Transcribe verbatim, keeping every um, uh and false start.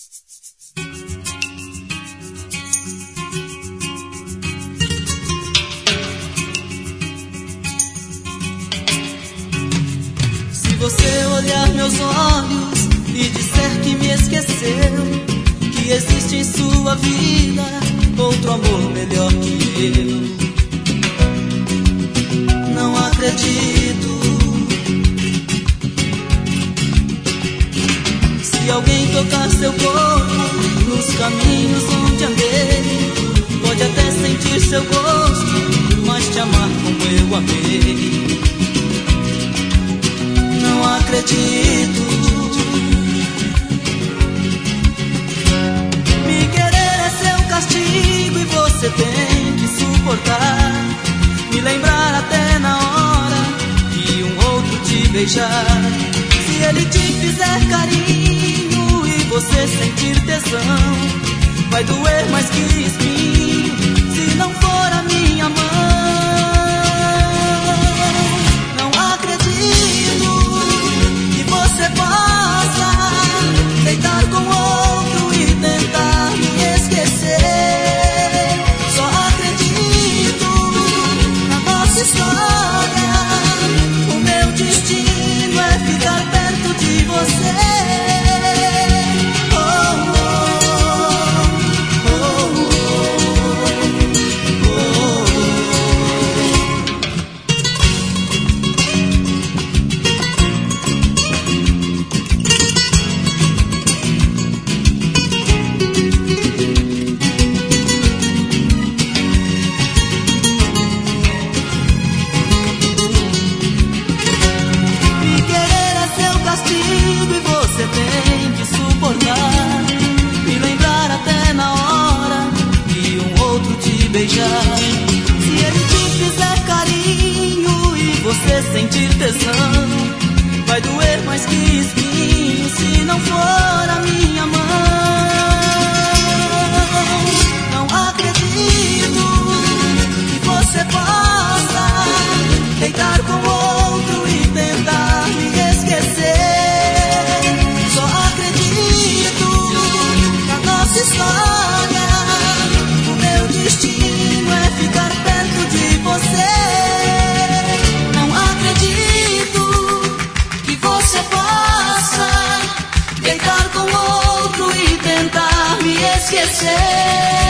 Se você olhar meus olhos e disser que me esqueceu, que existe em sua vida outro amor melhor que eu, não acredito. Se alguém tocar seu corpo nos caminhos onde andei, pode até sentir seu gosto, mas te amar como eu amei, não acredito. Me querer é seu castigo e você tem que suportar, me lembrar até na hora de um outro te beijar. Se ele te fizer carinho e você sentir tesão, vai doer mais que espinho se não for a minha mão. Não acredito que você possa deitar com outro e tentar me esquecer. Só acredito na nossa história. O meu destino é ficar perto de você. Se ele te fizer carinho e você sentir tesão, vai doer mais que espinho se não for a minha mão. Não acredito que você possa deitar com outro e tentar me esquecer. Só acredito na nossa história. O meu destino é ficar perto de você. Não acredito que você possa deitar com outro e tentar me esquecer.